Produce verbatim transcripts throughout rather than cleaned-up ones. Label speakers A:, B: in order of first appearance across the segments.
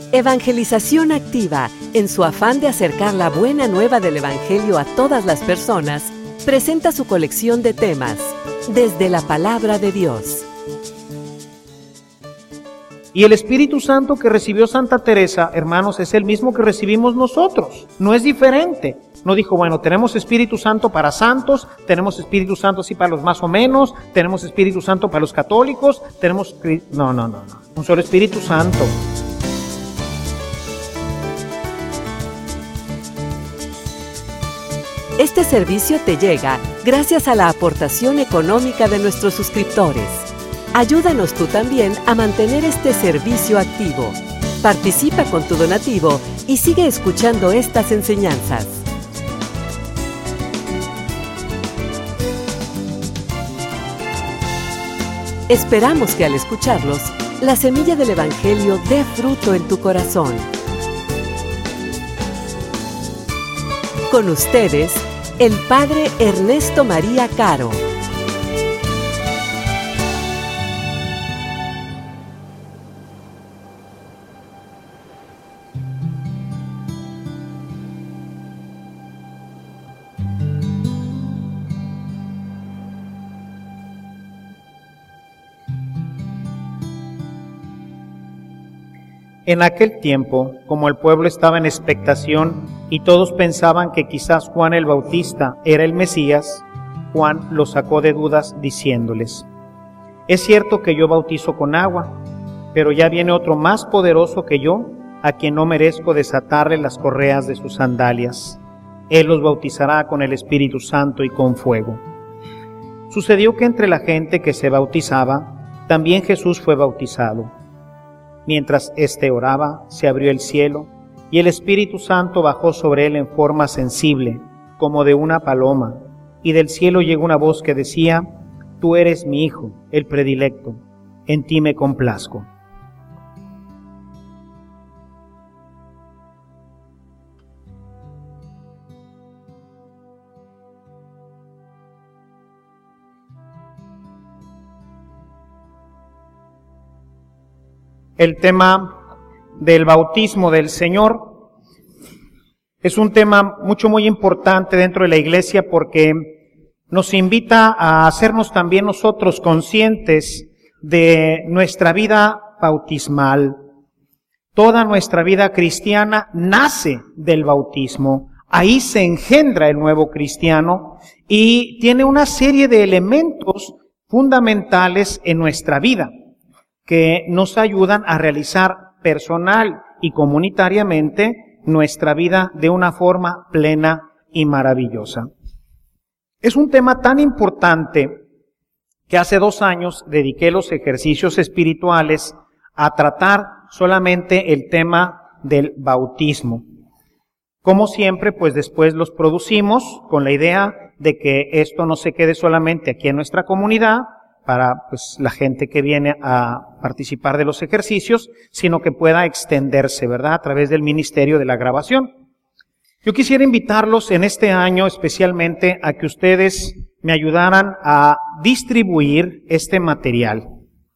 A: Evangelización Activa, en su afán de acercar la buena nueva del Evangelio a todas las personas, presenta su colección de temas, Desde la Palabra de Dios.
B: Y el Espíritu Santo que recibió Santa Teresa, hermanos, es el mismo que recibimos nosotros, no es diferente. No dijo, bueno, tenemos Espíritu Santo para santos, tenemos Espíritu Santo así para los más o menos, tenemos Espíritu Santo para los católicos, tenemos... No, no, no, no, un solo Espíritu Santo.
A: Este servicio te llega gracias a la aportación económica de nuestros suscriptores. Ayúdanos tú también a mantener este servicio activo. Participa con tu donativo y sigue escuchando estas enseñanzas. Esperamos que al escucharlos, la semilla del Evangelio dé fruto en tu corazón. Con ustedes, el Padre Ernesto María Caro.
B: En aquel tiempo, como el pueblo estaba en expectación y todos pensaban que quizás Juan el Bautista era el Mesías, Juan los sacó de dudas diciéndoles: es cierto que yo bautizo con agua, pero ya viene otro más poderoso que yo, a quien no merezco desatarle las correas de sus sandalias. Él los bautizará con el Espíritu Santo y con fuego. Sucedió que entre la gente que se bautizaba, también Jesús fue bautizado. Mientras éste oraba, se abrió el cielo, y el Espíritu Santo bajó sobre él en forma sensible, como de una paloma, y del cielo llegó una voz que decía: Tú eres mi Hijo, el predilecto, en ti me complazco. El tema del bautismo del Señor es un tema mucho muy importante dentro de la Iglesia porque nos invita a hacernos también nosotros conscientes de nuestra vida bautismal. Toda nuestra vida cristiana nace del bautismo. Ahí se engendra el nuevo cristiano y tiene una serie de elementos fundamentales en nuestra vida que nos ayudan a realizar personal y comunitariamente nuestra vida de una forma plena y maravillosa. Es un tema tan importante que hace dos años dediqué los ejercicios espirituales a tratar solamente el tema del bautismo. Como siempre, pues después los producimos con la idea de que esto no se quede solamente aquí en nuestra comunidad, para pues la gente que viene a participar de los ejercicios, sino que pueda extenderse, ¿verdad?, a través del ministerio de la grabación. Yo quisiera invitarlos en este año especialmente a que ustedes me ayudaran a distribuir este material.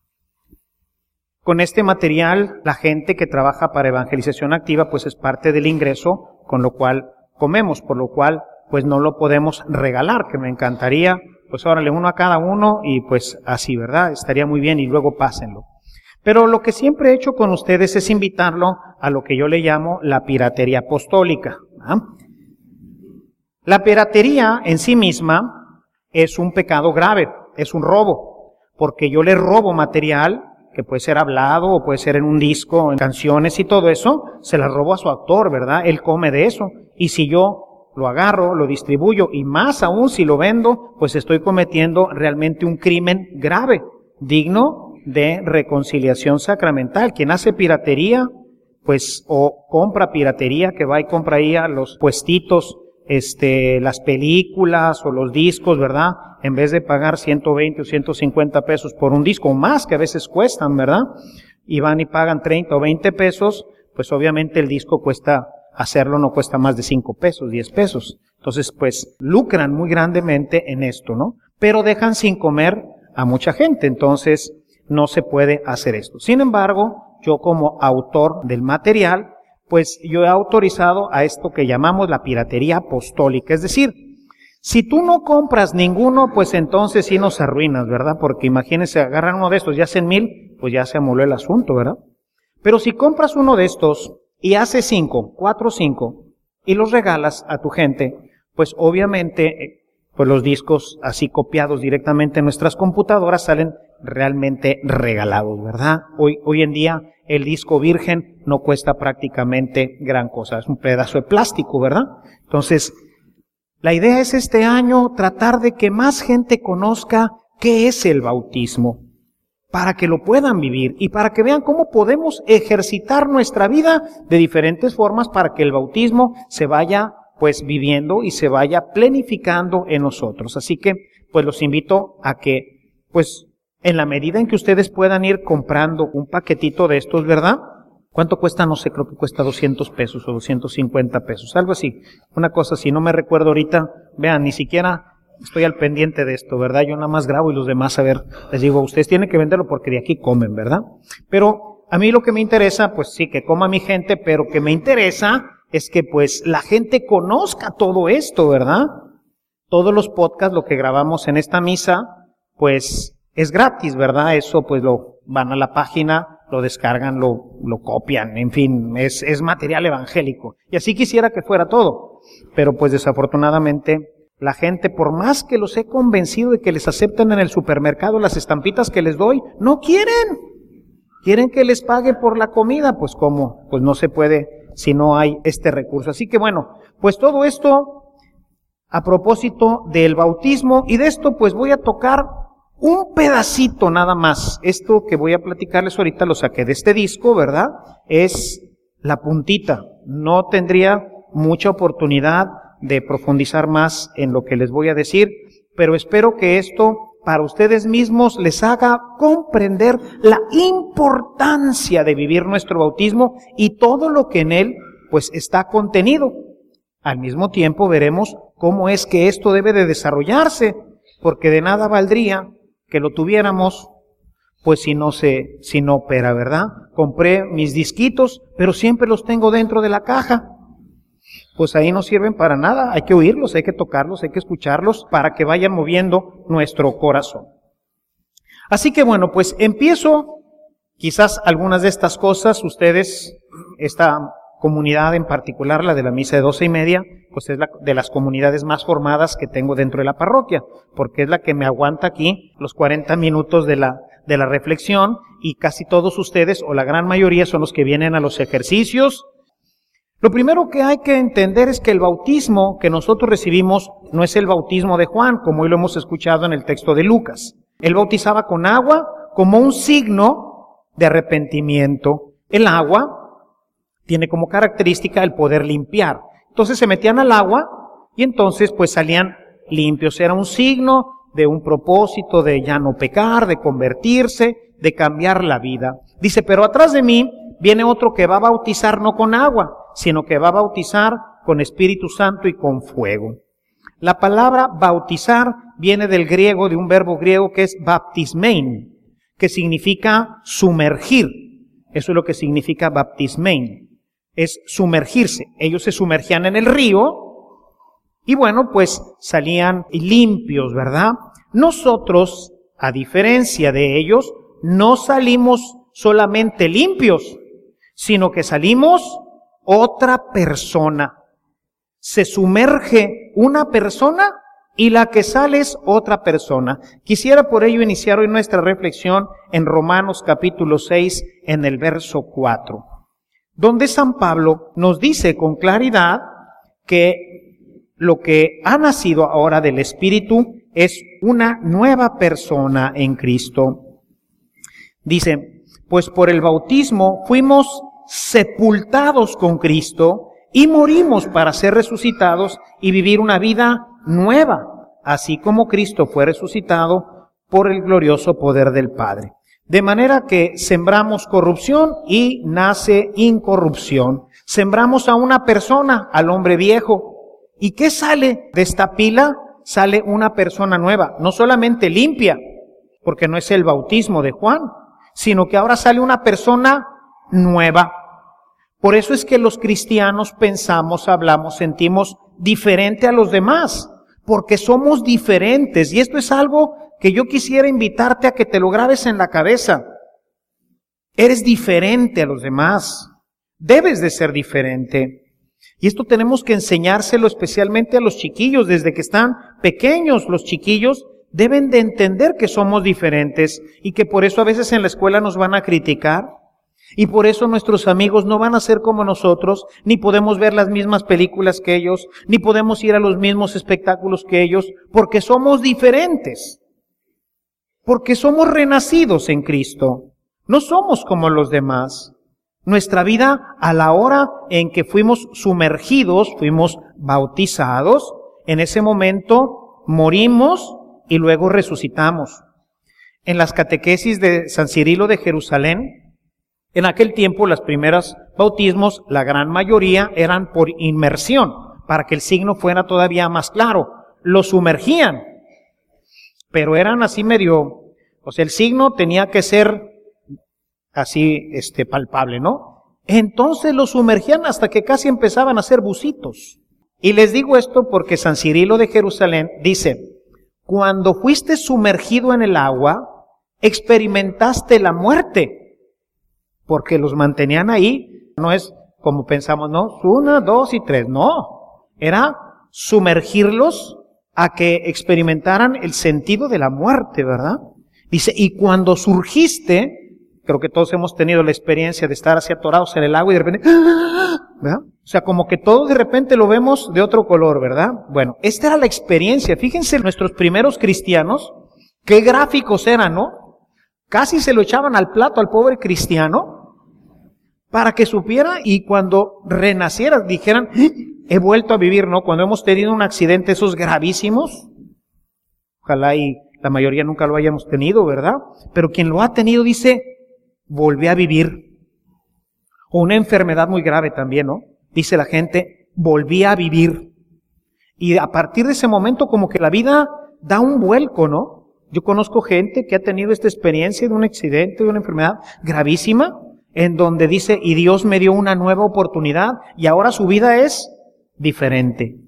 B: Con este material, la gente que trabaja para Evangelización Activa, pues es parte del ingreso, con lo cual comemos, por lo cual, pues no lo podemos regalar, que me encantaría. Pues órale, uno a cada uno y pues así, ¿verdad? Estaría muy bien y luego pásenlo. Pero lo que siempre he hecho con ustedes es invitarlo a lo que yo le llamo la piratería apostólica, ¿ah? La piratería en sí misma es un pecado grave, es un robo, porque yo le robo material que puede ser hablado o puede ser en un disco, en canciones y todo eso, se la robo a su autor, ¿verdad? Él come de eso. Y si yo lo agarro, lo distribuyo y más aún si lo vendo, pues estoy cometiendo realmente un crimen grave, digno de reconciliación sacramental. Quien hace piratería, pues o compra piratería, que va y compra ahí a los puestitos, este, las películas o los discos, ¿verdad? En vez de pagar ciento veinte o ciento cincuenta pesos por un disco, o más que a veces cuestan, ¿verdad? Y van y pagan treinta o veinte pesos, pues obviamente el disco cuesta, hacerlo no cuesta más de cinco pesos, diez pesos. Entonces, pues, lucran muy grandemente en esto, ¿no? Pero dejan sin comer a mucha gente, entonces no se puede hacer esto. Sin embargo, yo como autor del material, pues yo he autorizado a esto que llamamos la piratería apostólica. Es decir, si tú no compras ninguno, pues entonces sí nos arruinas, ¿verdad? Porque imagínense, agarran uno de estos y hacen mil, pues ya se amoló el asunto, ¿verdad? Pero si compras uno de estos y haces cinco, cuatro o cinco, y los regalas a tu gente, pues obviamente, pues los discos así copiados directamente en nuestras computadoras salen realmente regalados, ¿verdad? Hoy, hoy en día el disco virgen no cuesta prácticamente gran cosa, es un pedazo de plástico, ¿verdad? Entonces, la idea es este año tratar de que más gente conozca qué es el bautismo, para que lo puedan vivir y para que vean cómo podemos ejercitar nuestra vida de diferentes formas para que el bautismo se vaya pues viviendo y se vaya plenificando en nosotros. Así que pues los invito a que pues en la medida en que ustedes puedan ir comprando un paquetito de estos, ¿verdad? ¿Cuánto cuesta? No sé, creo que cuesta doscientos pesos o doscientos cincuenta pesos, algo así. Una cosa así, no me recuerdo ahorita. Vean, ni siquiera estoy al pendiente de esto, ¿verdad? Yo nada más grabo y los demás, a ver, les digo, ustedes tienen que venderlo porque de aquí comen, ¿verdad? Pero a mí lo que me interesa, pues sí, que coma mi gente, pero que me interesa es que pues la gente conozca todo esto, ¿verdad? Todos los podcasts, lo que grabamos en esta misa, pues es gratis, ¿verdad? Eso pues lo van a la página, lo descargan, lo, lo copian, en fin, es, es material evangélico. Y así quisiera que fuera todo. Pero pues desafortunadamente la gente, por más que los he convencido de que les acepten en el supermercado las estampitas que les doy, no quieren. Quieren que les pague por la comida, pues ¿cómo? Pues no se puede si no hay este recurso. Así que bueno, pues todo esto a propósito del bautismo, y de esto pues voy a tocar un pedacito nada más. Esto que voy a platicarles ahorita lo saqué de este disco, ¿verdad? Es la puntita. No tendría mucha oportunidad de profundizar más en lo que les voy a decir, pero espero que esto para ustedes mismos les haga comprender la importancia de vivir nuestro bautismo y todo lo que en él pues está contenido. Al mismo tiempo veremos cómo es que esto debe de desarrollarse, porque de nada valdría que lo tuviéramos, pues si no se, si no opera, ¿verdad? Compré mis disquitos, pero siempre los tengo dentro de la caja. Pues ahí no sirven para nada, hay que oírlos, hay que tocarlos, hay que escucharlos para que vayan moviendo nuestro corazón. Así que bueno, pues empiezo, quizás algunas de estas cosas, ustedes, esta comunidad en particular, la de la misa de doce y media, pues es la de las comunidades más formadas que tengo dentro de la parroquia, porque es la que me aguanta aquí los cuarenta minutos de la, de la reflexión, y casi todos ustedes, o la gran mayoría, son los que vienen a los ejercicios. Lo primero que hay que entender es que el bautismo que nosotros recibimos no es el bautismo de Juan, como hoy lo hemos escuchado en el texto de Lucas. Él bautizaba con agua como un signo de arrepentimiento. El agua tiene como característica el poder limpiar. Entonces se metían al agua y entonces pues salían limpios. Era un signo de un propósito de ya no pecar, de convertirse, de cambiar la vida. Dice, pero atrás de mí viene otro que va a bautizar no con agua, sino que va a bautizar con Espíritu Santo y con fuego. La palabra bautizar viene del griego, de un verbo griego que es baptismein, que significa sumergir. Eso es lo que significa baptismein. Es sumergirse. Ellos se sumergían en el río y bueno, pues salían limpios, ¿verdad? Nosotros, a diferencia de ellos, no salimos solamente limpios, sino que salimos otra persona. Se sumerge una persona y la que sale es otra persona. Quisiera por ello iniciar hoy nuestra reflexión en Romanos capítulo seis, en el verso cuatro, donde San Pablo nos dice con claridad que lo que ha nacido ahora del Espíritu es una nueva persona en Cristo. Dice, pues por el bautismo fuimos sepultados con Cristo y morimos para ser resucitados y vivir una vida nueva, así como Cristo fue resucitado por el glorioso poder del Padre. De manera que sembramos corrupción y nace incorrupción. Sembramos a una persona, al hombre viejo. ¿Y qué sale de esta pila? Sale una persona nueva, no solamente limpia, porque no es el bautismo de Juan, sino que ahora sale una persona nueva. Por eso es que los cristianos pensamos, hablamos, sentimos diferente a los demás, porque somos diferentes. Y esto es algo que yo quisiera invitarte a que te lo grabes en la cabeza. Eres diferente a los demás. Debes de ser diferente. Y esto tenemos que enseñárselo especialmente a los chiquillos. Desde que están pequeños, los chiquillos deben de entender que somos diferentes y que por eso a veces en la escuela nos van a criticar. Y por eso nuestros amigos no van a ser como nosotros, ni podemos ver las mismas películas que ellos, ni podemos ir a los mismos espectáculos que ellos, porque somos diferentes. Porque somos renacidos en Cristo. No somos como los demás. Nuestra vida, a la hora en que fuimos sumergidos, fuimos bautizados, en ese momento morimos y luego resucitamos. En las catequesis de San Cirilo de Jerusalén, en aquel tiempo, los primeros bautismos, la gran mayoría eran por inmersión, para que el signo fuera todavía más claro. Lo sumergían, pero eran así medio, o sea, el signo tenía que ser así, este, palpable, ¿no? Entonces lo sumergían hasta que casi empezaban a hacer bucitos. Y les digo esto porque San Cirilo de Jerusalén dice, cuando fuiste sumergido en el agua, experimentaste la muerte. Porque los mantenían ahí, no es como pensamos, no, una, dos y tres, no, era sumergirlos a que experimentaran el sentido de la muerte, ¿verdad? Dice, y cuando surgiste, creo que todos hemos tenido la experiencia de estar así atorados en el agua y de repente, ¿verdad? O sea, como que todo de repente lo vemos de otro color, ¿verdad? Bueno, esta era la experiencia. Fíjense, nuestros primeros cristianos, qué gráficos eran, ¿no? Casi se lo echaban al plato al pobre cristiano, para que supiera y cuando renaciera dijeran, he vuelto a vivir, ¿no? Cuando hemos tenido un accidente esos gravísimos, ojalá y la mayoría nunca lo hayamos tenido, ¿verdad? Pero quien lo ha tenido dice, volví a vivir. O una enfermedad muy grave también, ¿no? Dice la gente, volví a vivir. Y a partir de ese momento como que la vida da un vuelco, ¿no? Yo conozco gente que ha tenido esta experiencia de un accidente, de una enfermedad gravísima, en donde dice, y Dios me dio una nueva oportunidad, y ahora su vida es diferente.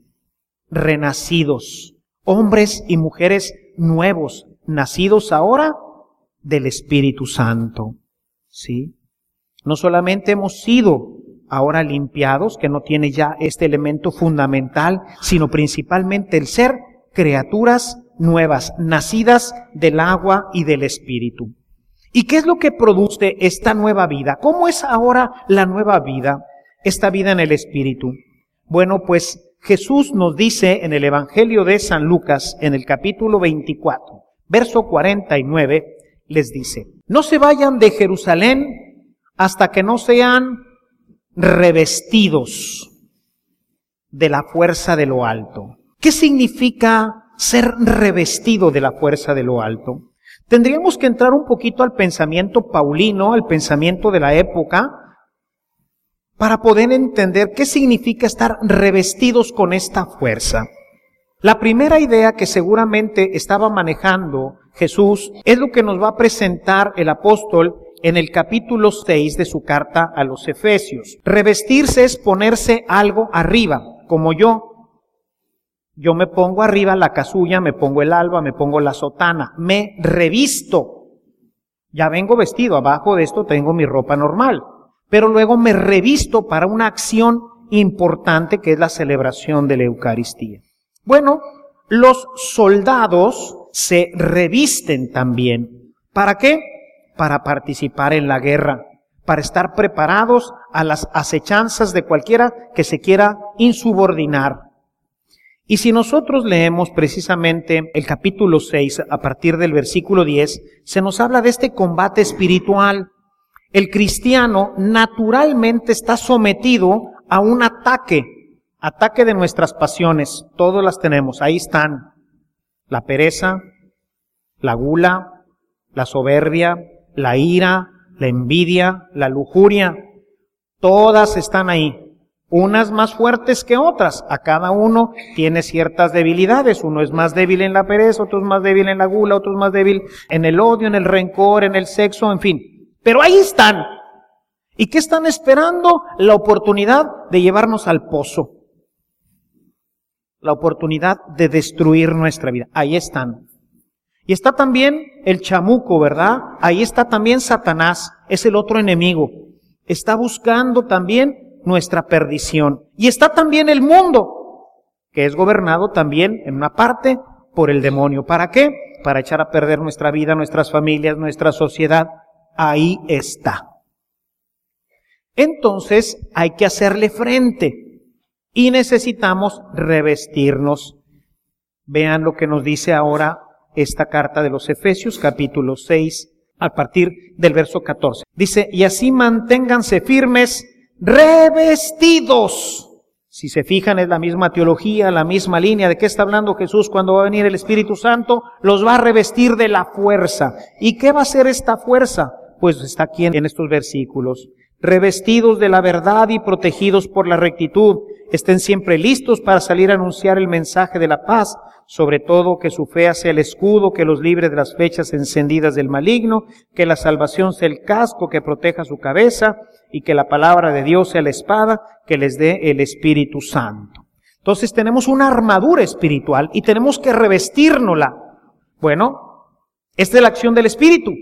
B: Renacidos, hombres y mujeres nuevos, nacidos ahora del Espíritu Santo. ¿Sí? No solamente hemos sido ahora limpiados, que no tiene ya este elemento fundamental, sino principalmente el ser criaturas nuevas, nacidas del agua y del Espíritu. ¿Y qué es lo que produce esta nueva vida? ¿Cómo es ahora la nueva vida, esta vida en el Espíritu? Bueno, pues Jesús nos dice en el Evangelio de San Lucas, en el capítulo veinticuatro, verso cuarenta y nueve, les dice, no se vayan de Jerusalén hasta que no sean revestidos de la fuerza de lo alto. ¿Qué significa ser revestido de la fuerza de lo alto? Tendríamos que entrar un poquito al pensamiento paulino, al pensamiento de la época, para poder entender qué significa estar revestidos con esta fuerza. La primera idea que seguramente estaba manejando Jesús es lo que nos va a presentar el apóstol en el capítulo seis de su carta a los Efesios. Revestirse es ponerse algo arriba, como yo. Yo me pongo arriba la casulla, me pongo el alba, me pongo la sotana, me revisto. Ya vengo vestido, abajo de esto tengo mi ropa normal, pero luego me revisto para una acción importante que es la celebración de la Eucaristía. Bueno, los soldados se revisten también. ¿Para qué? Para participar en la guerra, para estar preparados a las acechanzas de cualquiera que se quiera insubordinar. Y si nosotros leemos precisamente el capítulo seis, a partir del versículo diez, se nos habla de este combate espiritual. El cristiano naturalmente está sometido a un ataque, ataque de nuestras pasiones. Todas las tenemos, ahí están. La pereza, la gula, la soberbia, la ira, la envidia, la lujuria. Todas están ahí. Unas más fuertes que otras. A cada uno tiene ciertas debilidades. Uno es más débil en la pereza, otro es más débil en la gula, otro es más débil en el odio, en el rencor, en el sexo, en fin. Pero ahí están. ¿Y qué están esperando? La oportunidad de llevarnos al pozo. La oportunidad de destruir nuestra vida. Ahí están. Y está también el chamuco, ¿verdad? Ahí está también Satanás, es el otro enemigo. Está buscando también nuestra perdición. Y está también el mundo, que es gobernado también en una parte por el demonio. ¿Para qué? Para echar a perder nuestra vida, nuestras familias, nuestra sociedad. Ahí está. Entonces hay que hacerle frente y necesitamos revestirnos. Vean lo que nos dice ahora esta carta de los Efesios, capítulo seis, a partir del verso catorce. Dice, y así manténganse firmes, revestidos. Si se fijan, es la misma teología, la misma línea. ¿De qué está hablando Jesús cuando va a venir el Espíritu Santo? Los va a revestir de la fuerza. ¿Y qué va a ser esta fuerza? Pues está aquí en estos versículos. Revestidos de la verdad y protegidos por la rectitud. Estén siempre listos para salir a anunciar el mensaje de la paz, sobre todo que su fe sea el escudo que los libre de las flechas encendidas del maligno, que la salvación sea el casco que proteja su cabeza y que la palabra de Dios sea la espada que les dé el Espíritu Santo. Entonces tenemos una armadura espiritual y tenemos que revestírnosla. Bueno, esta es la acción del Espíritu.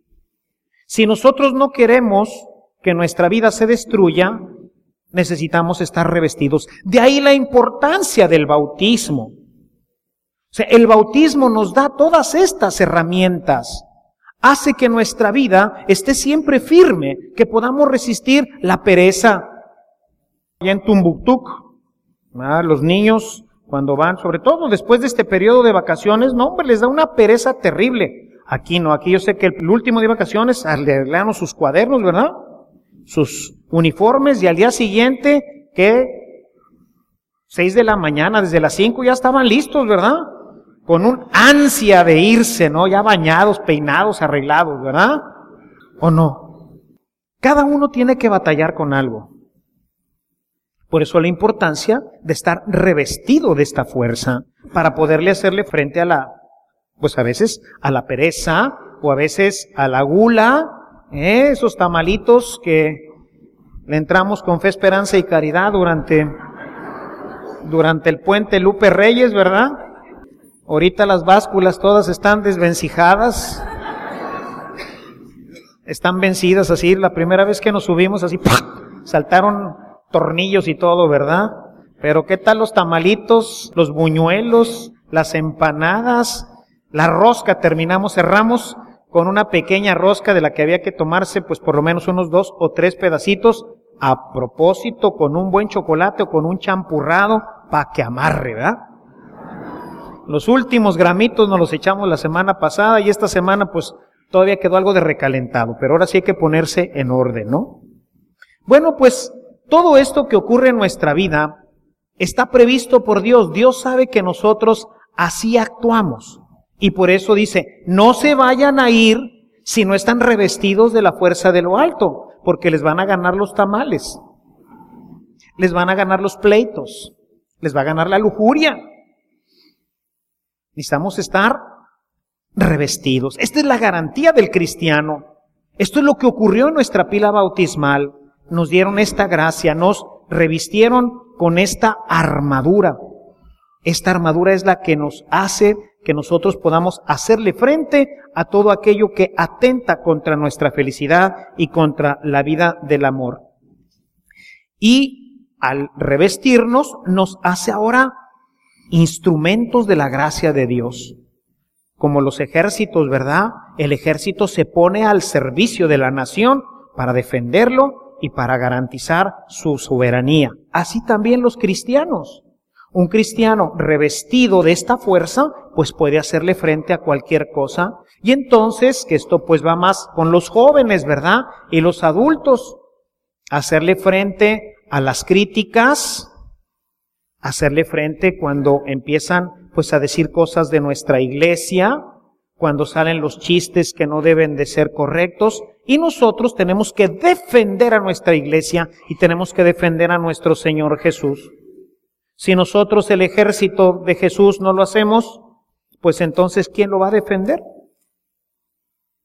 B: Si nosotros no queremos que nuestra vida se destruya, necesitamos estar revestidos. De ahí la importancia del bautismo. O sea, el bautismo nos da todas estas herramientas. Hace que nuestra vida esté siempre firme, que podamos resistir la pereza. Allá en Tumbuctuc, ¿verdad? Los niños cuando van, sobre todo después de este periodo de vacaciones, no, hombre, les da una pereza terrible. Aquí no, aquí yo sé que el último día de vacaciones arreglaron sus cuadernos, ¿verdad? Sus uniformes, y al día siguiente, que seis de la mañana, desde las cinco ya estaban listos, ¿verdad? Con un ansia de irse, ¿no? Ya bañados, peinados, arreglados, ¿verdad? ¿O no? Cada uno tiene que batallar con algo. Por eso la importancia de estar revestido de esta fuerza, para poderle hacerle frente a la, pues a veces a la pereza, o a veces a la gula, ¿eh? Esos tamalitos que le entramos con fe, esperanza y caridad durante, durante el puente Lupe Reyes, ¿verdad? Ahorita las básculas todas están desvencijadas, están vencidas así. La primera vez que nos subimos así, ¡pah!, saltaron tornillos y todo, ¿verdad? Pero ¿qué tal los tamalitos, los buñuelos, las empanadas, la rosca? Terminamos, cerramos con una pequeña rosca de la que había que tomarse pues por lo menos unos dos o tres pedacitos, a propósito, con un buen chocolate o con un champurrado para que amarre, ¿verdad? Los últimos gramitos nos los echamos la semana pasada y esta semana pues todavía quedó algo de recalentado, pero ahora sí hay que ponerse en orden, ¿no? Bueno, pues todo esto que ocurre en nuestra vida está previsto por Dios. Dios sabe que nosotros así actuamos. Y por eso dice, no se vayan a ir si no están revestidos de la fuerza de lo alto, porque les van a ganar los tamales, les van a ganar los pleitos, les va a ganar la lujuria. Necesitamos estar revestidos. Esta es la garantía del cristiano. Esto es lo que ocurrió en nuestra pila bautismal. Nos dieron esta gracia, nos revistieron con esta armadura. Esta armadura es la que nos hace que nosotros podamos hacerle frente a todo aquello que atenta contra nuestra felicidad y contra la vida del amor. Y al revestirnos nos hace ahora instrumentos de la gracia de Dios. Como los ejércitos, ¿verdad? El ejército se pone al servicio de la nación para defenderlo y para garantizar su soberanía. Así también los cristianos. Un cristiano revestido de esta fuerza, pues puede hacerle frente a cualquier cosa. Y entonces, que esto pues va más con los jóvenes, ¿verdad? Y los adultos. Hacerle frente a las críticas, hacerle frente cuando empiezan pues a decir cosas de nuestra iglesia, cuando salen los chistes que no deben de ser correctos. Y nosotros tenemos que defender a nuestra iglesia y tenemos que defender a nuestro Señor Jesús. Si nosotros, el ejército de Jesús, no lo hacemos, pues entonces, ¿quién lo va a defender?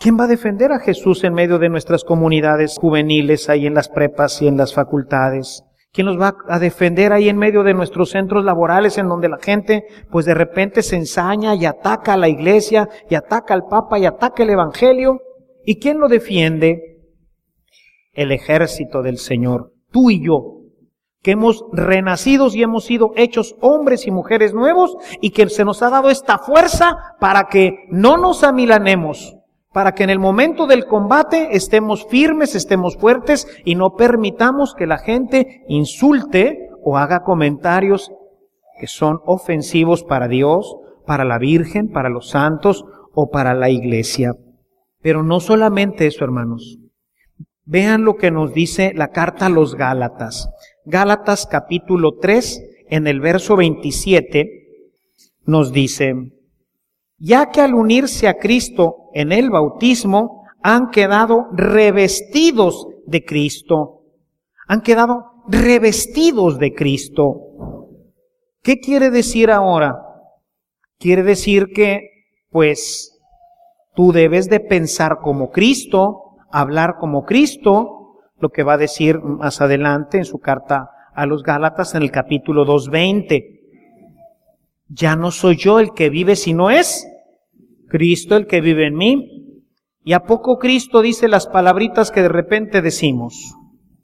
B: ¿Quién va a defender a Jesús en medio de nuestras comunidades juveniles, ahí en las prepas y en las facultades? ¿Quién nos va a defender ahí en medio de nuestros centros laborales en donde la gente pues de repente se ensaña y ataca a la iglesia y ataca al Papa y ataca el Evangelio? ¿Y quién lo defiende? El ejército del Señor, tú y yo, que hemos renacido y hemos sido hechos hombres y mujeres nuevos y que se nos ha dado esta fuerza para que no nos amilanemos, para que en el momento del combate estemos firmes, estemos fuertes y no permitamos que la gente insulte o haga comentarios que son ofensivos para Dios, para la Virgen, para los santos o para la iglesia. Pero no solamente eso, hermanos. Vean lo que nos dice la carta a los Gálatas. Gálatas capítulo tres, en el verso veintisiete, nos dice: ya que al unirse a Cristo en el bautismo, han quedado revestidos de Cristo. Han quedado revestidos de Cristo. ¿Qué quiere decir ahora? Quiere decir que, pues, tú debes de pensar como Cristo, hablar como Cristo, lo que va a decir más adelante en su carta a los Gálatas en el capítulo dos veinte. Ya no soy yo el que vive, sino es Cristo el que vive en mí. ¿Y a poco Cristo dice las palabritas que de repente decimos?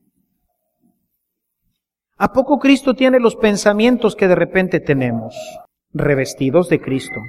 B: ¿A poco Cristo tiene los pensamientos que de repente tenemos? Revestidos de Cristo.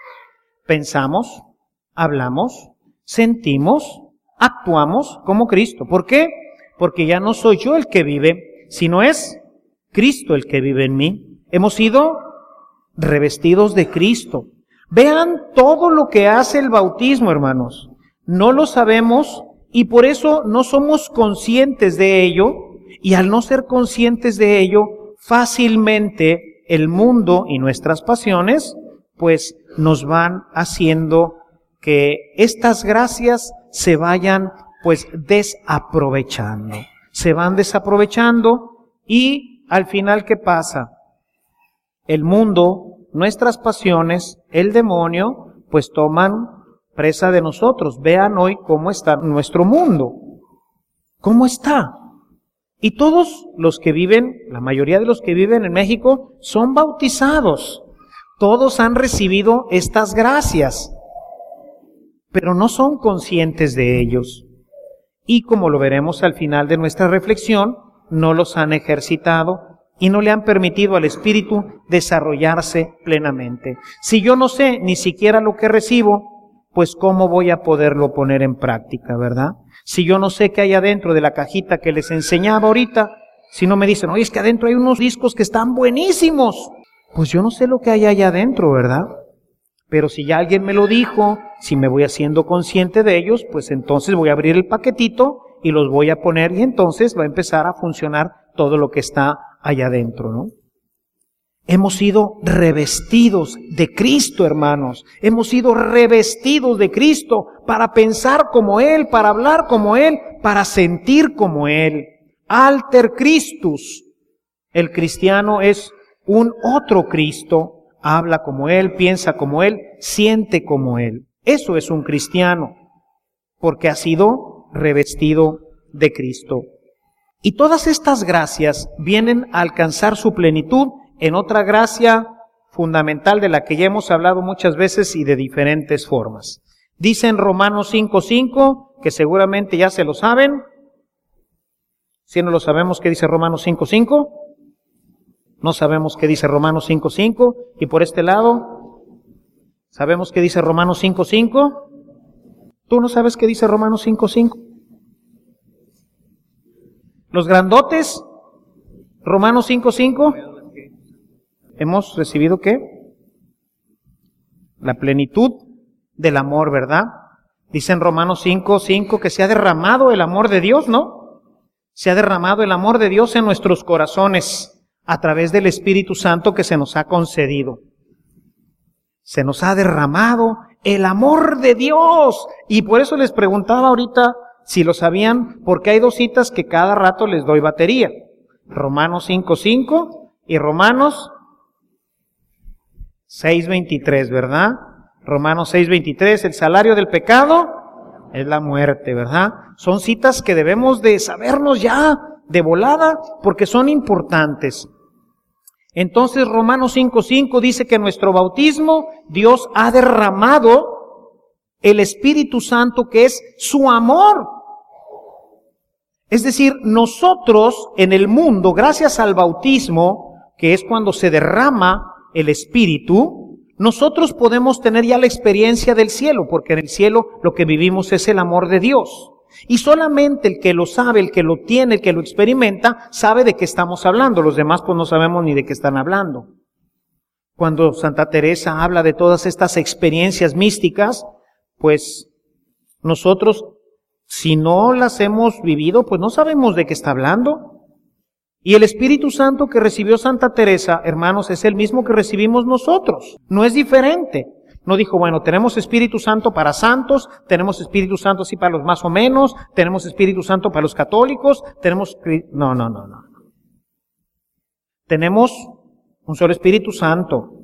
B: Pensamos, hablamos, sentimos, actuamos como Cristo. ¿Por qué? Porque ya no soy yo el que vive, sino es Cristo el que vive en mí. Hemos sido revestidos de Cristo. Vean todo lo que hace el bautismo, hermanos. No lo sabemos y por eso no somos conscientes de ello, y al no ser conscientes de ello, fácilmente el mundo y nuestras pasiones pues nos van haciendo que estas gracias se vayan pues desaprovechando. Se van desaprovechando y al final, ¿qué pasa? El mundo, nuestras pasiones, el demonio, pues toman presa de nosotros. Vean hoy cómo está nuestro mundo. ¿Cómo está? Y todos los que viven, la mayoría de los que viven en México, son bautizados. Todos han recibido estas gracias, pero no son conscientes de ellos. Y como lo veremos al final de nuestra reflexión, no los han ejercitado y no le han permitido al Espíritu desarrollarse plenamente. Si yo no sé ni siquiera lo que recibo, pues ¿cómo voy a poderlo poner en práctica, verdad? Si yo no sé qué hay adentro de la cajita que les enseñaba ahorita, si no me dicen, oye, es que adentro hay unos discos que están buenísimos, pues yo no sé lo que hay allá adentro, ¿verdad? Pero si ya alguien me lo dijo, si me voy haciendo consciente de ellos, pues entonces voy a abrir el paquetito y los voy a poner y entonces va a empezar a funcionar todo lo que está allá adentro, ¿no? Hemos sido revestidos de Cristo, hermanos. Hemos sido revestidos de Cristo para pensar como Él, para hablar como Él, para sentir como Él. Alter Christus. El cristiano es un otro Cristo. Habla como Él, piensa como Él, siente como Él. Eso es un cristiano, porque ha sido revestido de Cristo. Y todas estas gracias vienen a alcanzar su plenitud en otra gracia fundamental de la que ya hemos hablado muchas veces y de diferentes formas. Dice en Romanos cinco cinco, que seguramente ya se lo saben. Si no lo sabemos, ¿qué dice Romanos cinco cinco? No sabemos qué dice Romanos cinco cinco. Y por este lado, ¿sabemos qué dice Romanos cinco cinco? ¿Tú no sabes qué dice Romanos cinco cinco? Los grandotes, Romanos cinco cinco. ¿Hemos recibido qué? La plenitud del amor, ¿verdad? Dice en Romanos cinco cinco que se ha derramado el amor de Dios, ¿no? Se ha derramado el amor de Dios en nuestros corazones a través del Espíritu Santo que se nos ha concedido. Se nos ha derramado el amor de Dios. Y por eso les preguntaba ahorita si lo sabían, porque hay dos citas que cada rato les doy batería. Romanos cinco cinco y Romanos seis veintitrés, ¿verdad? Romanos seis veintitrés, el salario del pecado es la muerte, ¿verdad? Son citas que debemos de sabernos ya de volada porque son importantes. Entonces Romanos cinco cinco dice que en nuestro bautismo Dios ha derramado el Espíritu Santo, que es su amor. Es decir, nosotros en el mundo, gracias al bautismo, que es cuando se derrama el Espíritu, nosotros podemos tener ya la experiencia del cielo, porque en el cielo lo que vivimos es el amor de Dios. Y solamente el que lo sabe, el que lo tiene, el que lo experimenta, sabe de qué estamos hablando. Los demás pues no sabemos ni de qué están hablando. Cuando Santa Teresa habla de todas estas experiencias místicas, pues nosotros, si no las hemos vivido, pues no sabemos de qué está hablando. Y el Espíritu Santo que recibió Santa Teresa, hermanos, es el mismo que recibimos nosotros. No es diferente. No dijo, bueno, tenemos Espíritu Santo para santos, tenemos Espíritu Santo así para los más o menos, tenemos Espíritu Santo para los católicos, tenemos... No, no, no, no. Tenemos un solo Espíritu Santo.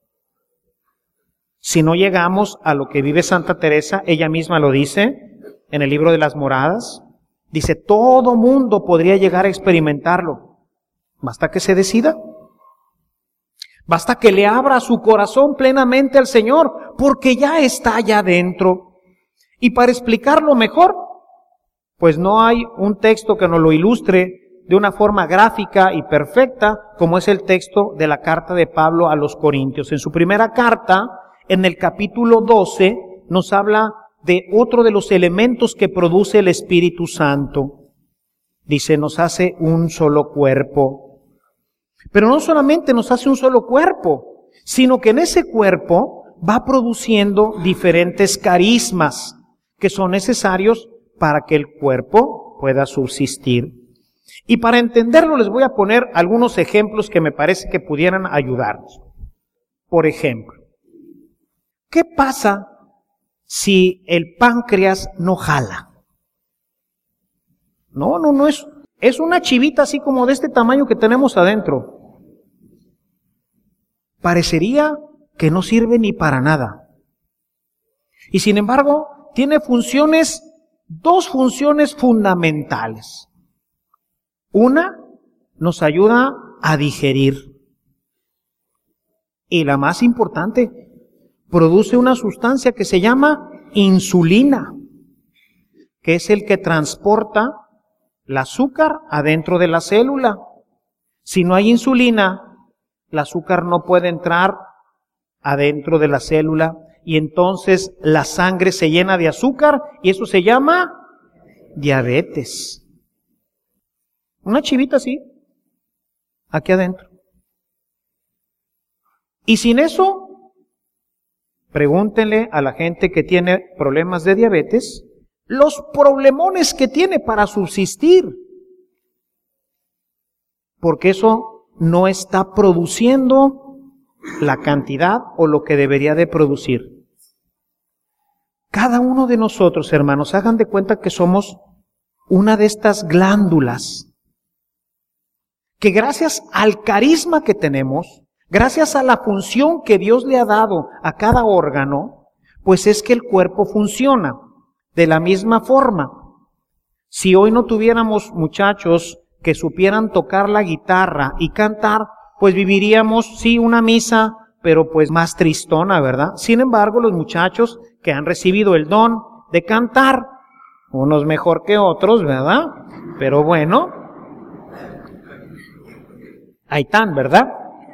B: Si no llegamos a lo que vive Santa Teresa, ella misma lo dice en el libro de las Moradas, dice, todo mundo podría llegar a experimentarlo. Basta que se decida. Basta que le abra su corazón plenamente al Señor, porque ya está allá adentro. Y para explicarlo mejor, pues no hay un texto que nos lo ilustre de una forma gráfica y perfecta, como es el texto de la carta de Pablo a los Corintios. En su primera carta, en el capítulo doce, nos habla de otro de los elementos que produce el Espíritu Santo. Dice, nos hace un solo cuerpo. Pero no solamente nos hace un solo cuerpo, sino que en ese cuerpo va produciendo diferentes carismas que son necesarios para que el cuerpo pueda subsistir. Y para entenderlo les voy a poner algunos ejemplos que me parece que pudieran ayudarnos. Por ejemplo, ¿qué pasa si el páncreas no jala? No, no, no es, es una chivita así como de este tamaño que tenemos adentro. Parecería que no sirve ni para nada. Y sin embargo, tiene funciones, dos funciones fundamentales. Una, nos ayuda a digerir. Y la más importante, produce una sustancia que se llama insulina, que es el que transporta el azúcar adentro de la célula. Si no hay insulina, el azúcar no puede entrar adentro de la célula y entonces la sangre se llena de azúcar y eso se llama diabetes. Una chivita así, aquí adentro. Y sin eso, pregúntenle a la gente que tiene problemas de diabetes, los problemones que tiene para subsistir. Porque eso no está produciendo la cantidad o lo que debería de producir. Cada uno de nosotros, hermanos, hagan de cuenta que somos una de estas glándulas que gracias al carisma que tenemos, gracias a la función que Dios le ha dado a cada órgano, pues es que el cuerpo funciona de la misma forma. Si hoy no tuviéramos muchachos que supieran tocar la guitarra y cantar, pues viviríamos, sí, una misa, pero pues más tristona, ¿verdad? Sin embargo, los muchachos que han recibido el don de cantar, unos mejor que otros, ¿verdad? Pero bueno, ahí están, ¿verdad?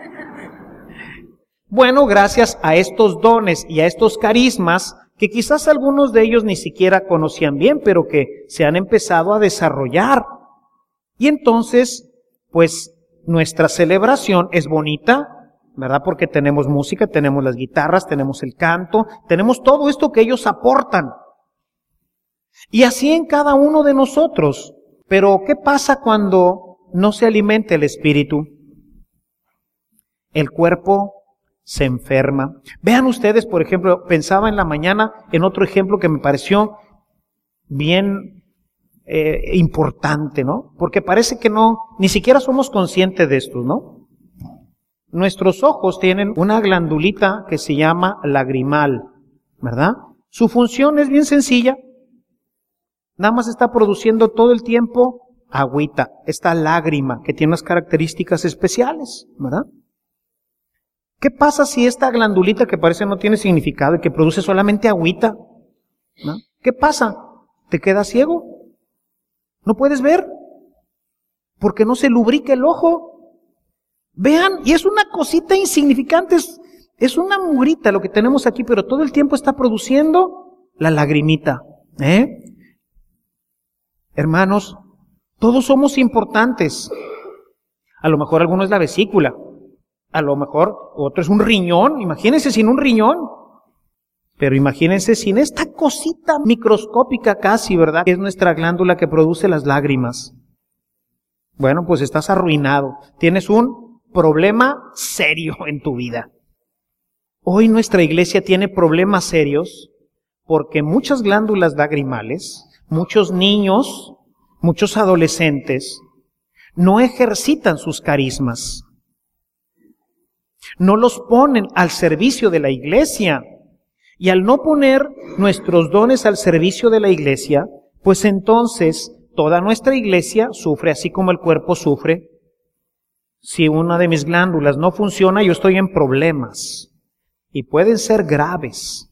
B: Bueno, gracias a estos dones y a estos carismas, que quizás algunos de ellos ni siquiera conocían bien, pero que se han empezado a desarrollar. Y entonces, pues, nuestra celebración es bonita, ¿verdad? Porque tenemos música, tenemos las guitarras, tenemos el canto, tenemos todo esto que ellos aportan. Y así en cada uno de nosotros. Pero, ¿qué pasa cuando no se alimenta el espíritu? El cuerpo se enferma. Vean ustedes, por ejemplo, pensaba en la mañana en otro ejemplo que me pareció bien eh, importante, ¿no? Porque parece que no, ni siquiera somos conscientes de esto, ¿no? Nuestros ojos tienen una glandulita que se llama lagrimal, ¿verdad? Su función es bien sencilla. Nada más está produciendo todo el tiempo agüita, esta lágrima que tiene unas características especiales, ¿verdad? ¿Qué pasa si esta glandulita que parece no tiene significado y que produce solamente agüita, ¿no? ¿Qué pasa? ¿Te quedas ciego? ¿No puedes ver? Porque no se lubrica el ojo. Vean, y es una cosita insignificante, es, es una mugrita lo que tenemos aquí, pero todo el tiempo está produciendo la lagrimita, ¿eh? Hermanos, todos somos importantes. A lo mejor alguno es la vesícula, a lo mejor otro es un riñón. Imagínense sin un riñón. Pero imagínense sin esta cosita microscópica casi, ¿verdad? Que es nuestra glándula que produce las lágrimas. Bueno, pues estás arruinado. Tienes un problema serio en tu vida. Hoy nuestra iglesia tiene problemas serios porque muchas glándulas lagrimales, muchos niños, muchos adolescentes, no ejercitan sus carismas. No los ponen al servicio de la iglesia. Y al no poner nuestros dones al servicio de la iglesia, pues entonces toda nuestra iglesia sufre, así como el cuerpo sufre. Si una de mis glándulas no funciona, yo estoy en problemas. Y pueden ser graves.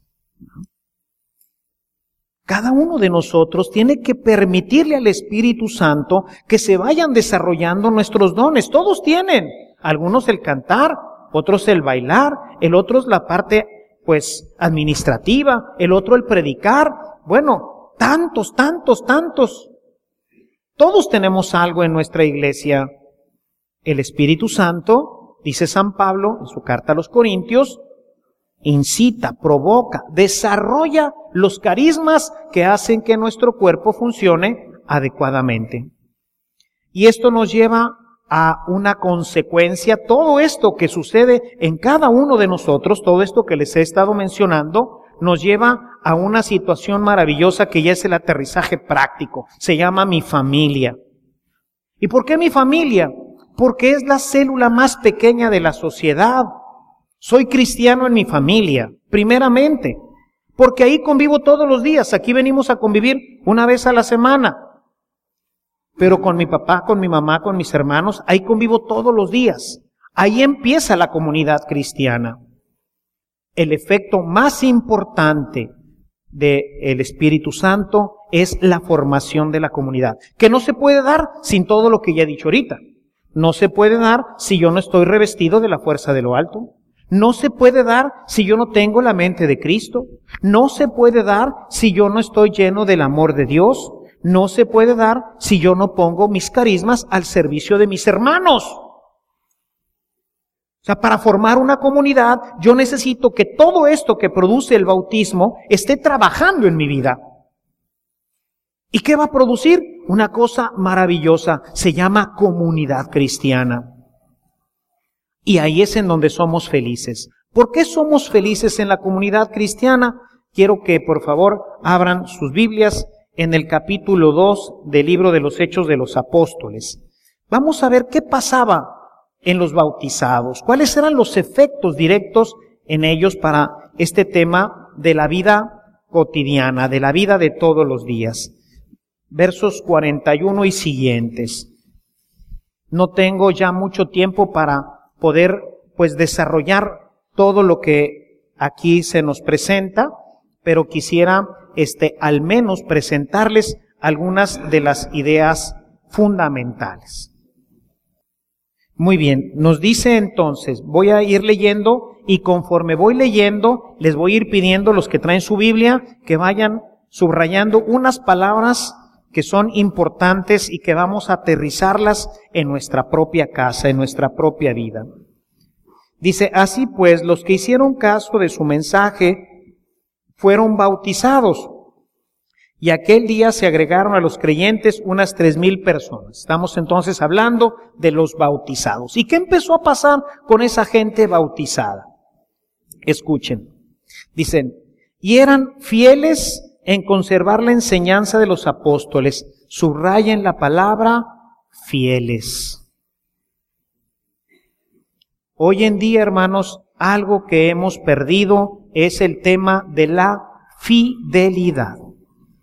B: Cada uno de nosotros tiene que permitirle al Espíritu Santo que se vayan desarrollando nuestros dones. Todos tienen. Algunos el cantar, otros el bailar, el otro es la parte pues administrativa, el otro el predicar. Bueno, tantos, tantos, tantos. Todos tenemos algo en nuestra iglesia. El Espíritu Santo, dice San Pablo en su carta a los Corintios, incita, provoca, desarrolla los carismas que hacen que nuestro cuerpo funcione adecuadamente. Y esto nos lleva a una consecuencia. Todo esto que sucede en cada uno de nosotros, todo esto que les he estado mencionando, nos lleva a una situación maravillosa que ya es el aterrizaje práctico. Se llama mi familia. ¿Y por qué mi familia? Porque es la célula más pequeña de la sociedad. Soy cristiano en mi familia, primeramente, porque ahí convivo todos los días. Aquí venimos a convivir una vez a la semana. Pero con mi papá, con mi mamá, con mis hermanos, ahí convivo todos los días. Ahí empieza la comunidad cristiana. El efecto más importante del Espíritu Santo es la formación de la comunidad, que no se puede dar sin todo lo que ya he dicho ahorita. No se puede dar si yo no estoy revestido de la fuerza de lo alto. No se puede dar si yo no tengo la mente de Cristo. No se puede dar si yo no estoy lleno del amor de Dios. No se puede dar si yo no pongo mis carismas al servicio de mis hermanos. O sea, para formar una comunidad, yo necesito que todo esto que produce el bautismo esté trabajando en mi vida. ¿Y qué va a producir? Una cosa maravillosa. Se llama comunidad cristiana. Y ahí es en donde somos felices. ¿Por qué somos felices en la comunidad cristiana? Quiero que por favor abran sus Biblias en el capítulo dos del libro de los Hechos de los Apóstoles. Vamos a ver qué pasaba en los bautizados, cuáles eran los efectos directos en ellos para este tema de la vida cotidiana, de la vida de todos los días. Versos cuarenta y uno y siguientes. No tengo ya mucho tiempo para poder pues desarrollar todo lo que aquí se nos presenta, pero quisiera este al menos presentarles algunas de las ideas fundamentales. Muy bien, nos dice entonces, voy a ir leyendo y conforme voy leyendo, les voy a ir pidiendo los que traen su Biblia que vayan subrayando unas palabras que son importantes y que vamos a aterrizarlas en nuestra propia casa, en nuestra propia vida. Dice, así pues, los que hicieron caso de su mensaje fueron bautizados, y aquel día se agregaron a los creyentes unas tres mil personas. Estamos entonces hablando de los bautizados. ¿Y qué empezó a pasar con esa gente bautizada? Escuchen, dicen, y eran fieles en conservar la enseñanza de los apóstoles. Subrayen la palabra fieles. Hoy en día, hermanos, algo que hemos perdido es el tema de la fidelidad.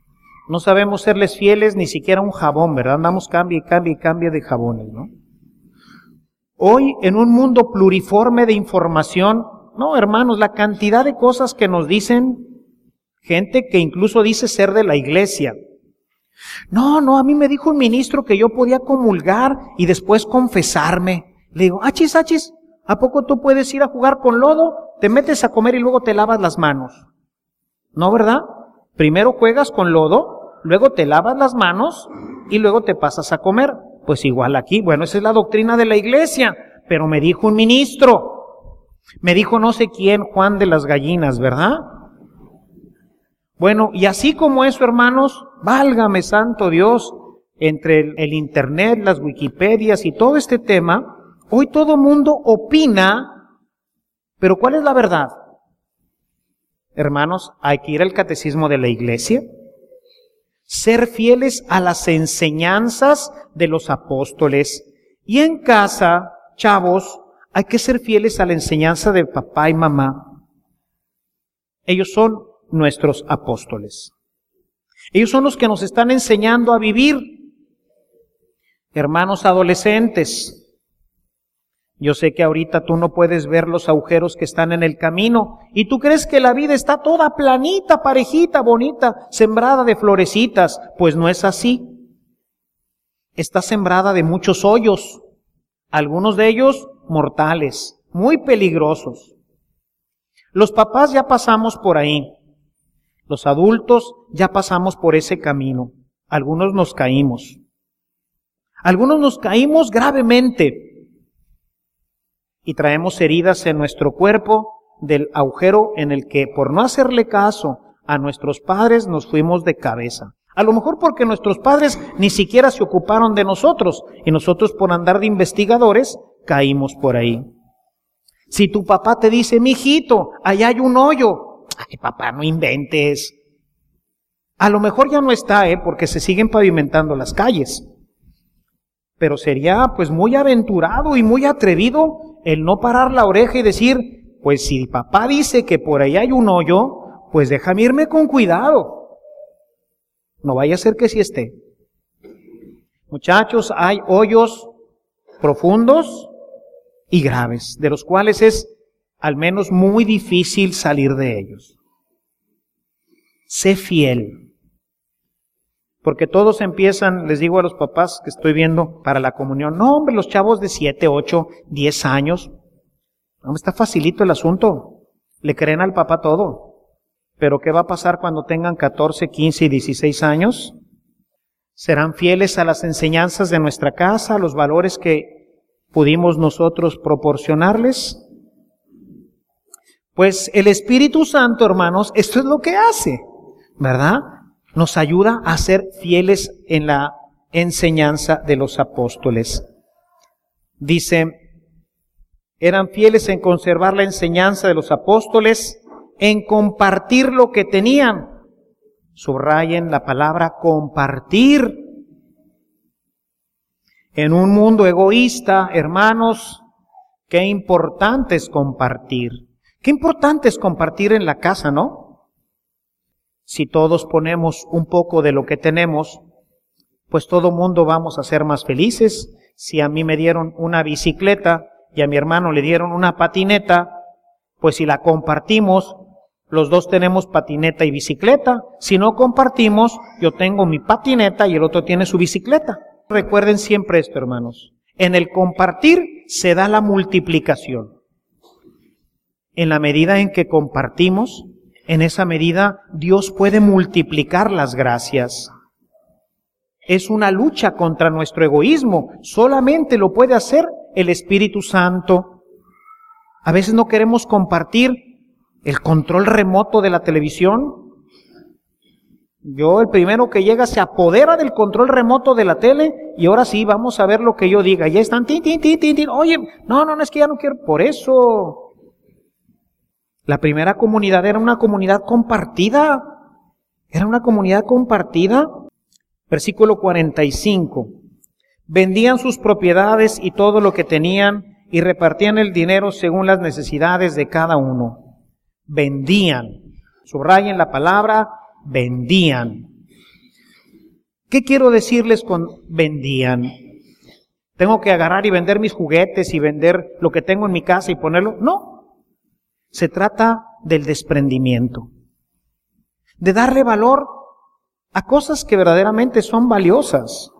B: No sabemos serles fieles ni siquiera a un jabón, ¿verdad? Andamos cambia y cambia y cambia de jabones, ¿no? Hoy, en un mundo pluriforme de información, no, hermanos, la cantidad de cosas que nos dicen gente que incluso dice ser de la iglesia. No, no, a mí me dijo un ministro que yo podía comulgar y después confesarme. Le digo, achis, achis, ¿a poco tú puedes ir a jugar con lodo? Te metes a comer y luego te lavas las manos. ¿No, verdad? Primero juegas con lodo, luego te lavas las manos y luego te pasas a comer. Pues igual aquí, bueno, esa es la doctrina de la iglesia, pero me dijo un ministro, me dijo no sé quién, Juan de las Gallinas, ¿verdad? Bueno, y así como eso, hermanos, válgame santo Dios, entre el, el internet, las Wikipedias y todo este tema, hoy todo mundo opina, pero ¿cuál es la verdad? Hermanos, hay que ir al catecismo de la iglesia, ser fieles a las enseñanzas de los apóstoles, y en casa, chavos, hay que ser fieles a la enseñanza de papá y mamá. Ellos son nuestros apóstoles. Ellos son los que nos están enseñando a vivir. Hermanos adolescentes, yo sé que ahorita tú no puedes ver los agujeros que están en el camino y tú crees que la vida está toda planita, parejita, bonita, sembrada de florecitas. Pues no es así. Está sembrada de muchos hoyos, algunos de ellos mortales, muy peligrosos. Los papás ya pasamos por ahí. Los adultos ya pasamos por ese camino. Algunos nos caímos. Algunos nos caímos gravemente. Y traemos heridas en nuestro cuerpo del agujero en el que por no hacerle caso a nuestros padres nos fuimos de cabeza. A lo mejor porque nuestros padres ni siquiera se ocuparon de nosotros y nosotros por andar de investigadores caímos por ahí. Si tu papá te dice, mijito, allá hay un hoyo. Ay, papá, no inventes. A lo mejor ya no está, ¿eh? Porque se siguen pavimentando las calles. Pero sería pues muy aventurado y muy atrevido el no parar la oreja y decir, pues si papá dice que por ahí hay un hoyo, pues déjame irme con cuidado. No vaya a ser que sí esté. Muchachos, hay hoyos profundos y graves, de los cuales es al menos muy difícil salir de ellos. Sé fiel. Porque todos empiezan, les digo a los papás que estoy viendo para la comunión, no hombre, los chavos de siete, ocho, diez años, no, está facilito el asunto, le creen al papá todo. Pero ¿qué va a pasar cuando tengan catorce, quince y dieciséis años? ¿Serán fieles a las enseñanzas de nuestra casa, a los valores que pudimos nosotros proporcionarles? Pues el Espíritu Santo, hermanos, esto es lo que hace, ¿verdad? Nos ayuda a ser fieles en la enseñanza de los apóstoles. Dice, eran fieles en conservar la enseñanza de los apóstoles, en compartir lo que tenían. Subrayen la palabra compartir. En un mundo egoísta, hermanos, qué importante es compartir. Qué importante es compartir en la casa, ¿no? Si todos ponemos un poco de lo que tenemos, pues todo mundo vamos a ser más felices. Si a mí me dieron una bicicleta y a mi hermano le dieron una patineta, pues si la compartimos, los dos tenemos patineta y bicicleta. Si no compartimos, yo tengo mi patineta y el otro tiene su bicicleta. Recuerden siempre esto, hermanos. En el compartir se da la multiplicación. En la medida en que compartimos, en esa medida Dios puede multiplicar las gracias. Es una lucha contra nuestro egoísmo. Solamente lo puede hacer el Espíritu Santo. A veces no queremos compartir el control remoto de la televisión. Yo, el primero que llega, se apodera del control remoto de la tele y ahora sí, vamos a ver lo que yo diga. Ya están, tin, tin, tin, tin, tin. Oye, no, no, no, es que ya no quiero. Por eso... La primera comunidad era una comunidad compartida. Era una comunidad compartida. Versículo cuarenta y cinco. Vendían sus propiedades y todo lo que tenían y repartían el dinero según las necesidades de cada uno. Vendían. Subrayen la palabra, vendían. ¿Qué quiero decirles con vendían? ¿Tengo que agarrar y vender mis juguetes y vender lo que tengo en mi casa y ponerlo? No. Se trata del desprendimiento, de darle valor a cosas que verdaderamente son valiosas.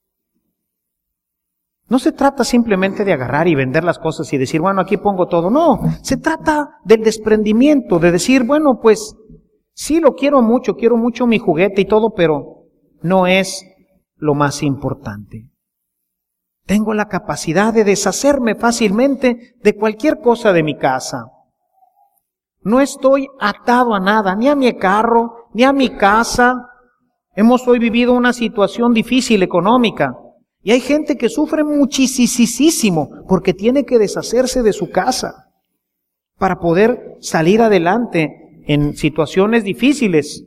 B: No se trata simplemente de agarrar y vender las cosas y decir, bueno, aquí pongo todo. No, se trata del desprendimiento, de decir, bueno, pues sí lo quiero mucho, quiero mucho mi juguete y todo, pero no es lo más importante. Tengo la capacidad de deshacerme fácilmente de cualquier cosa de mi casa. No estoy atado a nada, ni a mi carro, ni a mi casa. Hemos hoy vivido una situación difícil económica. Y hay gente que sufre muchísimo porque tiene que deshacerse de su casa para poder salir adelante en situaciones difíciles.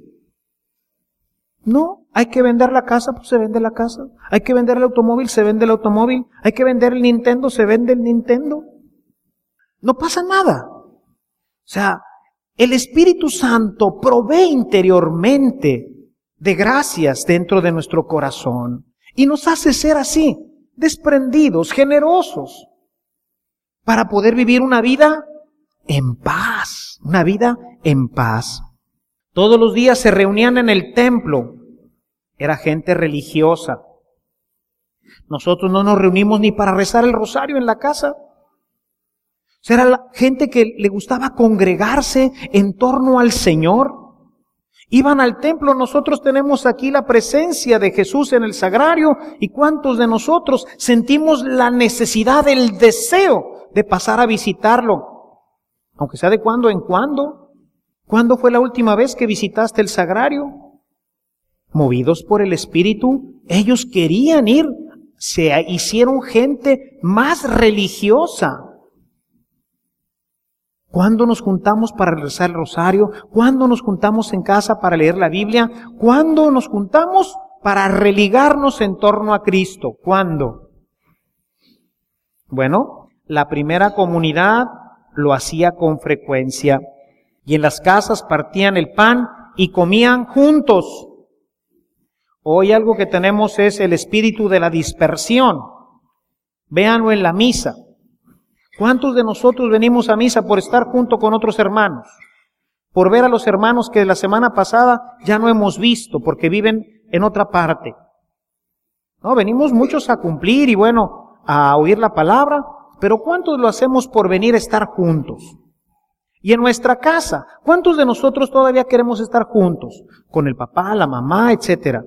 B: No, hay que vender la casa, pues se vende la casa. Hay que vender el automóvil, se vende el automóvil. Hay que vender el Nintendo, se vende el Nintendo. No pasa nada. O sea, el Espíritu Santo provee interiormente de gracias dentro de nuestro corazón. Y nos hace ser así, desprendidos, generosos, para poder vivir una vida en paz, una vida en paz. Todos los días se reunían en el templo, era gente religiosa. Nosotros no nos reunimos ni para rezar el rosario en la casa. Era la gente que le gustaba congregarse en torno al Señor. Iban al templo. Nosotros tenemos aquí la presencia de Jesús en el sagrario. ¿Y cuántos de nosotros sentimos la necesidad, el deseo de pasar a visitarlo? Aunque sea de cuando en cuando. ¿Cuándo fue la última vez que visitaste el sagrario? Movidos por el Espíritu, ellos querían ir. Se hicieron gente más religiosa. ¿Cuándo nos juntamos para rezar el rosario? ¿Cuándo nos juntamos en casa para leer la Biblia? ¿Cuándo nos juntamos para religarnos en torno a Cristo? ¿Cuándo? Bueno, la primera comunidad lo hacía con frecuencia. Y en las casas partían el pan y comían juntos. Hoy algo que tenemos es el espíritu de la dispersión. Véanlo en la misa. ¿Cuántos de nosotros venimos a misa por estar junto con otros hermanos? Por ver a los hermanos que la semana pasada ya no hemos visto porque viven en otra parte. No, venimos muchos a cumplir y bueno, a oír la palabra, pero ¿cuántos lo hacemos por venir a estar juntos? Y en nuestra casa, ¿cuántos de nosotros todavía queremos estar juntos? Con el papá, la mamá, etcétera.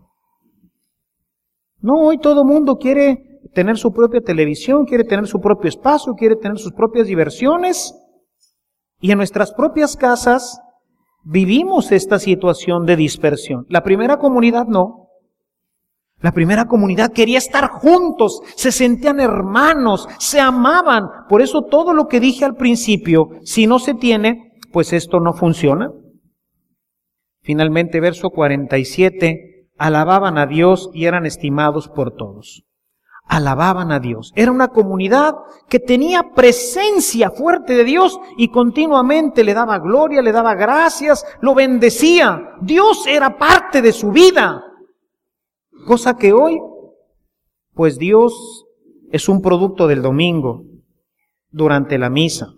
B: No, hoy todo mundo quiere tener su propia televisión, quiere tener su propio espacio, quiere tener sus propias diversiones. Y en nuestras propias casas vivimos esta situación de dispersión. La primera comunidad no. La primera comunidad quería estar juntos, se sentían hermanos, se amaban. Por eso todo lo que dije al principio, si no se tiene, pues esto no funciona. Finalmente, verso cuarenta y siete, alababan a Dios y eran estimados por todos. Alababan a Dios. Era una comunidad que tenía presencia fuerte de Dios y continuamente le daba gloria, le daba gracias, lo bendecía. Dios era parte de su vida. Cosa que hoy, pues Dios es un producto del domingo, durante la misa.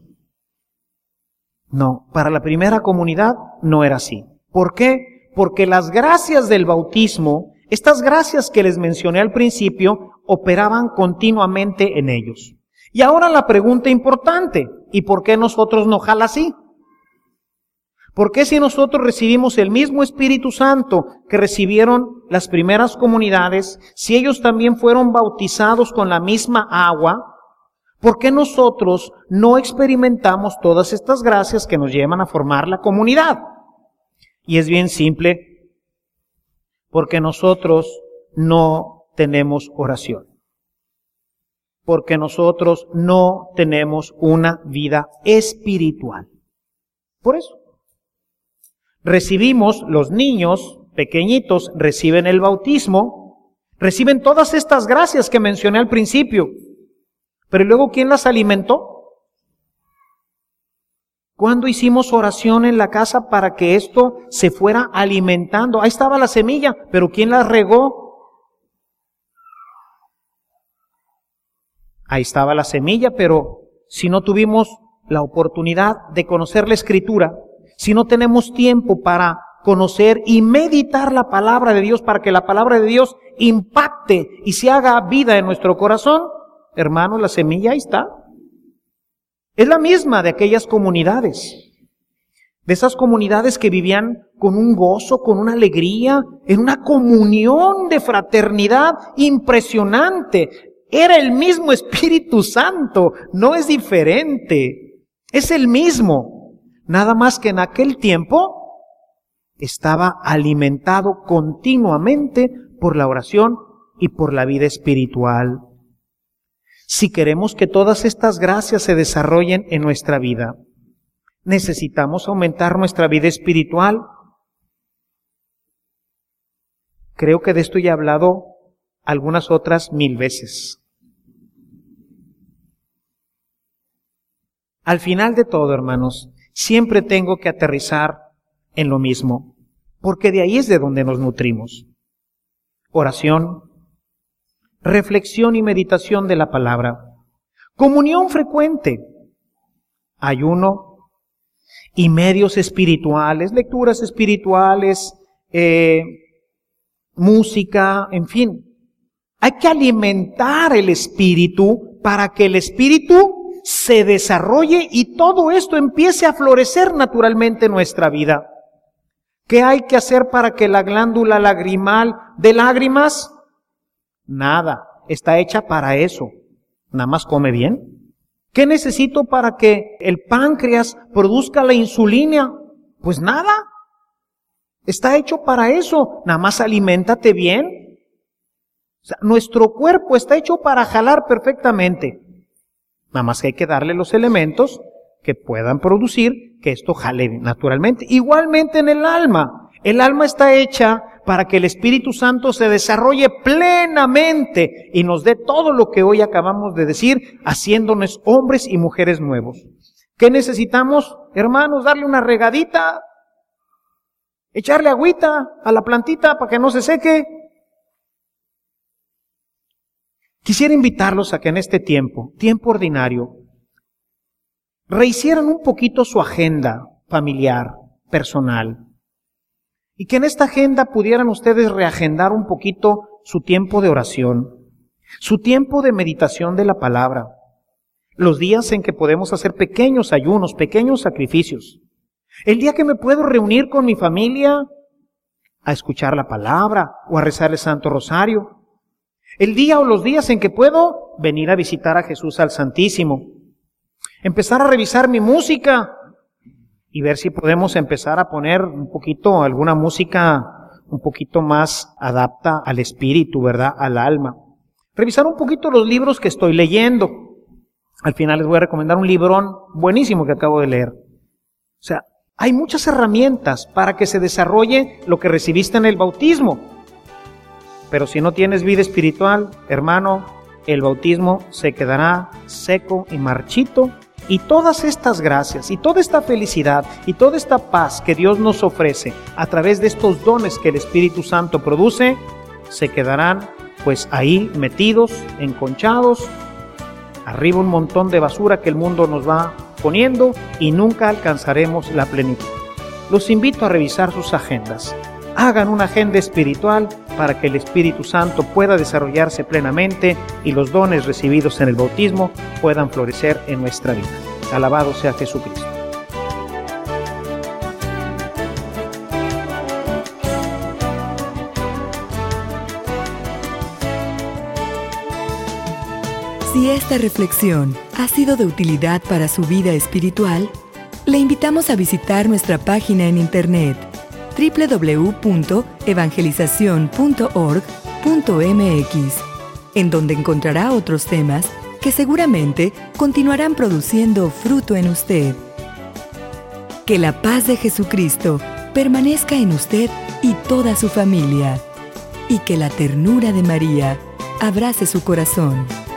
B: No, para la primera comunidad no era así. ¿Por qué? Porque las gracias del bautismo, estas gracias que les mencioné al principio, operaban continuamente en ellos. Y ahora la pregunta importante, ¿y por qué nosotros no jala así? ¿Por qué si nosotros recibimos el mismo Espíritu Santo que recibieron las primeras comunidades, si ellos también fueron bautizados con la misma agua, por qué nosotros no experimentamos todas estas gracias que nos llevan a formar la comunidad? Y es bien simple, porque nosotros no tenemos oración. Porque nosotros no tenemos una vida espiritual. Por eso. Recibimos, los niños pequeñitos reciben el bautismo, reciben todas estas gracias que mencioné al principio. Pero luego, ¿quién las alimentó? ¿Cuándo hicimos oración en la casa para que esto se fuera alimentando? Ahí estaba la semilla, pero ¿quién la regó? Ahí estaba la semilla, pero si no tuvimos la oportunidad de conocer la Escritura, si no tenemos tiempo para conocer y meditar la palabra de Dios, para que la palabra de Dios impacte y se haga vida en nuestro corazón, hermanos, la semilla ahí está. Es la misma de aquellas comunidades, de esas comunidades que vivían con un gozo, con una alegría, en una comunión de fraternidad impresionante. Era el mismo Espíritu Santo, no es diferente, es el mismo. Nada más que en aquel tiempo estaba alimentado continuamente por la oración y por la vida espiritual. Si queremos que todas estas gracias se desarrollen en nuestra vida, necesitamos aumentar nuestra vida espiritual. Creo que de esto ya he hablado algunas otras mil veces. Al final de todo, hermanos, siempre tengo que aterrizar en lo mismo, porque de ahí es de donde nos nutrimos. Oración, reflexión y meditación de la palabra, comunión frecuente, ayuno y medios espirituales, lecturas espirituales, eh, música, en fin. Hay que alimentar el espíritu para que el espíritu se desarrolle y todo esto empiece a florecer naturalmente en nuestra vida. ¿Qué hay que hacer para que la glándula lagrimal dé lágrimas? Nada, está hecha para eso. Nada más come bien. ¿Qué necesito para que el páncreas produzca la insulina? Pues nada. Está hecho para eso. Nada más aliméntate bien. O sea, nuestro cuerpo está hecho para jalar perfectamente. Nada más que hay que darle los elementos que puedan producir que esto jale naturalmente. Igualmente en el alma. El alma está hecha para que el Espíritu Santo se desarrolle plenamente y nos dé todo lo que hoy acabamos de decir, haciéndonos hombres y mujeres nuevos. ¿Qué necesitamos, hermanos? Darle una regadita, echarle agüita a la plantita para que no se seque. Quisiera invitarlos a que en este tiempo, tiempo ordinario, rehicieran un poquito su agenda familiar, personal. Y que en esta agenda pudieran ustedes reagendar un poquito su tiempo de oración, su tiempo de meditación de la palabra, los días en que podemos hacer pequeños ayunos, pequeños sacrificios, el día que me puedo reunir con mi familia a escuchar la palabra o a rezar el Santo Rosario, el día o los días en que puedo venir a visitar a Jesús al Santísimo, empezar a revisar mi música, y ver si podemos empezar a poner un poquito, alguna música un poquito más adapta al espíritu, ¿verdad? Al alma. Revisar un poquito los libros que estoy leyendo. Al final les voy a recomendar un librón buenísimo que acabo de leer. O sea, hay muchas herramientas para que se desarrolle lo que recibiste en el bautismo. Pero si no tienes vida espiritual, hermano, el bautismo se quedará seco y marchito. Y todas estas gracias, y toda esta felicidad, y toda esta paz que Dios nos ofrece a través de estos dones que el Espíritu Santo produce, se quedarán pues ahí metidos, enconchados, arriba un montón de basura que el mundo nos va poniendo y nunca alcanzaremos la plenitud. Los invito a revisar sus agendas. Hagan una agenda espiritual para que el Espíritu Santo pueda desarrollarse plenamente y los dones recibidos en el bautismo puedan florecer en nuestra vida. Alabado sea Jesucristo.
C: Si esta reflexión ha sido de utilidad para su vida espiritual, le invitamos a visitar nuestra página en internet doble u doble u doble u punto evangelización punto org punto m x, en donde encontrará otros temas que seguramente continuarán produciendo fruto en usted. Que la paz de Jesucristo permanezca en usted y toda su familia, y que la ternura de María abrace su corazón.